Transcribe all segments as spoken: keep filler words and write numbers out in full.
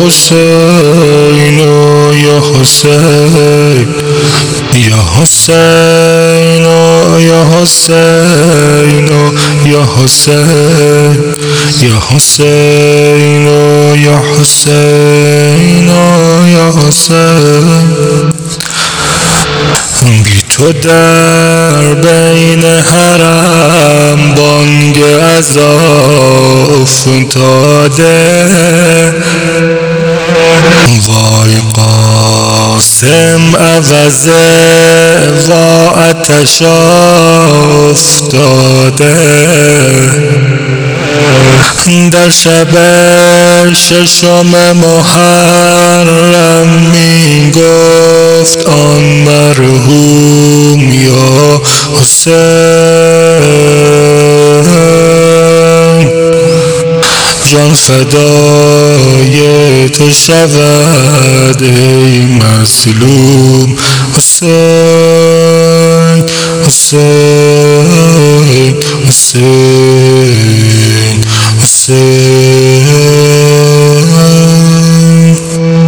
حسین یا حسین یا حسین یا حسین یا حسین یا حسین یا حسین یا حسین بی تو در بین حرم بانگ عزا افتاده وای قاسم عوضه و آتش افتاده در شب ششم محرم می گفت آن مرحوم یا حسین جان فدای تو شود ای مظلوم حسین حسین حسین حسین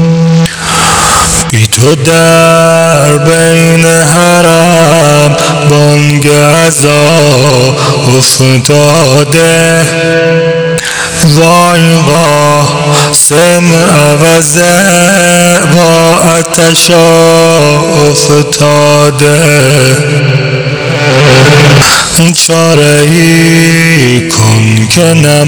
بی تو در بین حرم بانگ عزا افتاده وای قاسم عوضه با آتش افتاده چاره ای کن که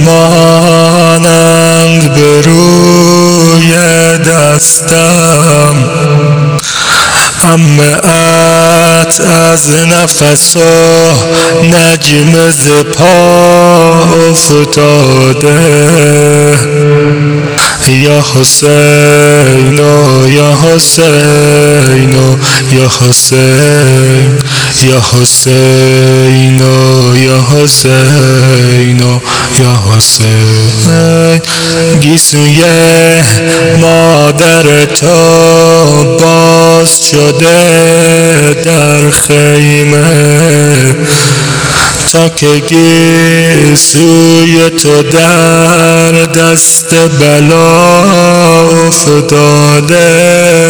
نمانند به روی دستم امعت از نفس و نجم ز پا افتاده یا حسین یا حسین یا حسین یا حسین یا حسین یا حسین گیسوی مادر تو باز شده در خیمه تا که گیسوی تو در دست بلا افتاده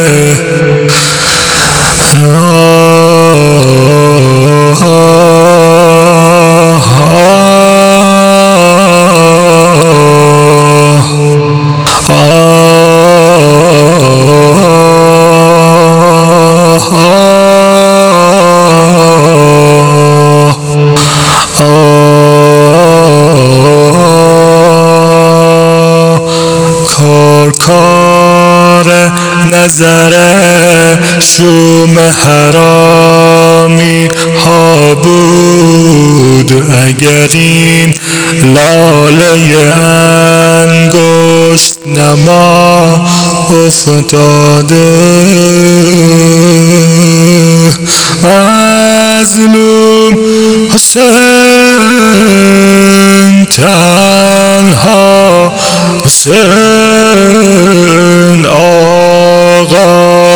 کار نظر شوم حرامی ها بود اگر این لاله انگشت نما افتاده مظلوم حسین تنها حسین آقا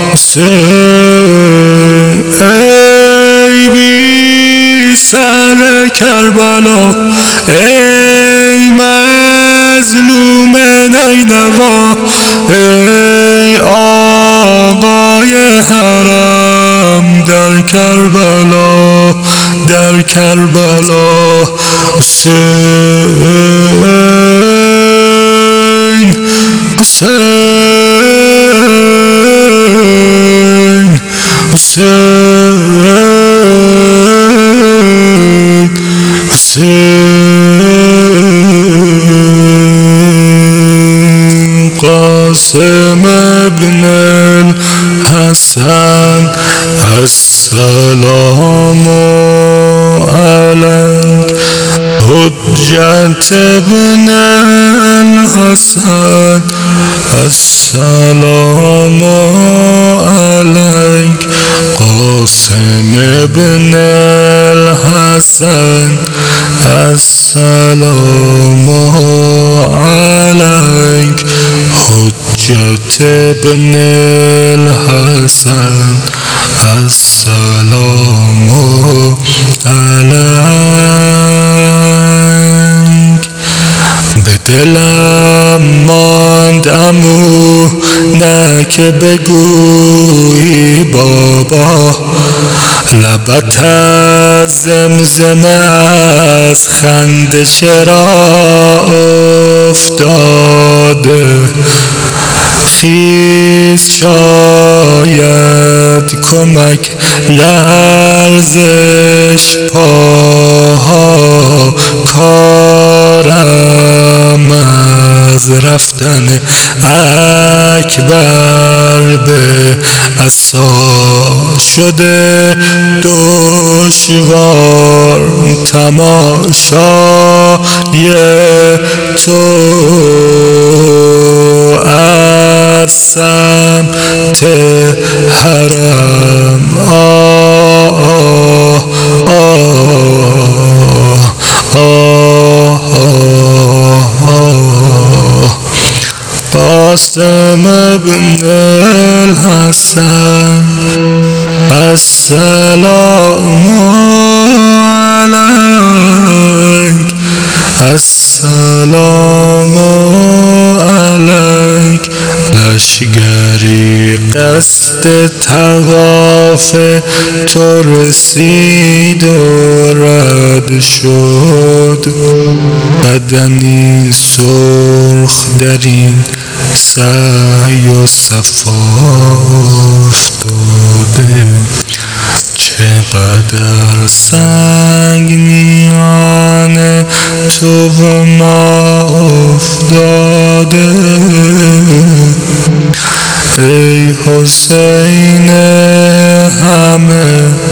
حسین ای بی سر کربلا ای مظلوم نینوا ای آقای حرم در کربلا در کربلا حسین حسین حسین حسین قاسم ابن الحسن السلام علیک حجت ابن الحسن السلام علیک قاسم ابن الحسن السلام علیک حجت ابن الحسن السلام علیک به دلم ماند امو نه که بگویی بابا، لبت از زمزمه از خنده چرا افتاده؟ خیز شاید کمک لرزش پاها، کارم از رفتن اکبر به عصا شده دشوار، تماشای تو از سمت حرم. آه آه آه آه قاسم ابن الحسن السلام عليك، السلام عليك. لشگری قصد طواف تو رسید و رد شد، بدنی سرخ در این سعی و صفا افتاده. چقدر سنگ میان تو و ما افتاده، ای حسین همه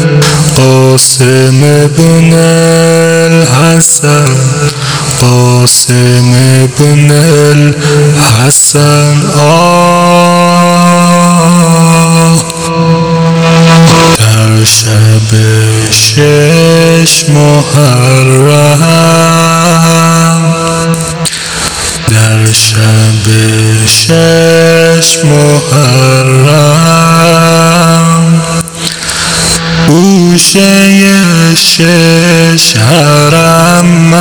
قاسم ابن الحسن، قاسم ابن الحسن. آه در شب شش محرم، در شب شش محرم، گوشه شش حرم،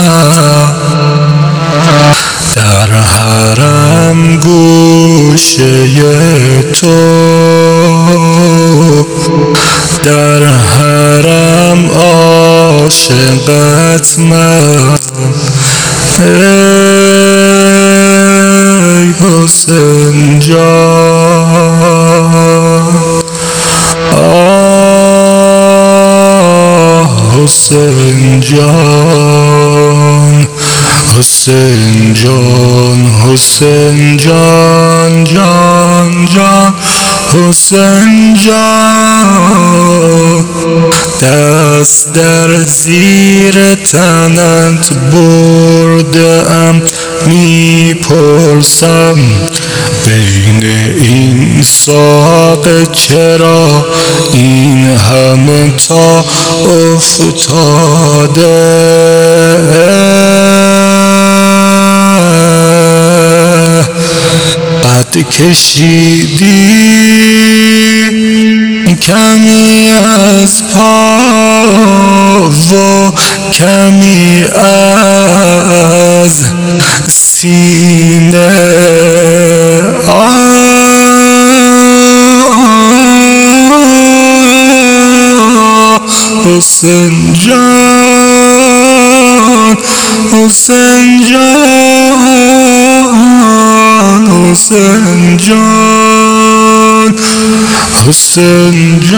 در حرم گوشه تو، در حرم عاشقت من. ای حسین جان، آه حسین جان، حسین جان، حسین جان، جان جان، حسین جان. دست در زیر تنت بردم، میپرسم بین این ساق چرا این همه تا افتاده؟ قد کشیدی کمی از پا و کمی از سینه. حسین جان، حسین جان، حسین جان، حسین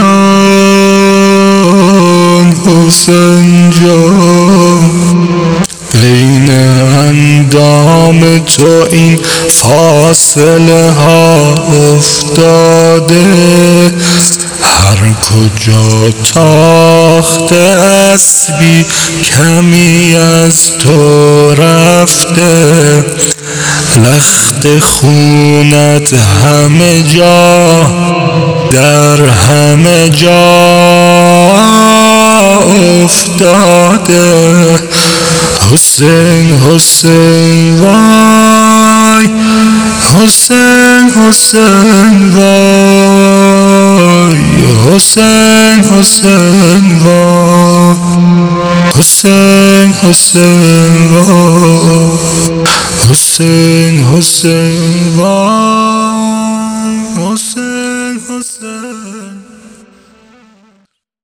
جان، حسین جان. بین اندام تو این فاصله ها افتاده، هر کجا تاخت اسبی کمی از تو رفته، لخت خونت همه جا در همه جا افتاده. حسین حسین وای، حسین حسین وای، حسین حسین وای، حسین حسین وای، حسین حسین حسین وای حسین حسین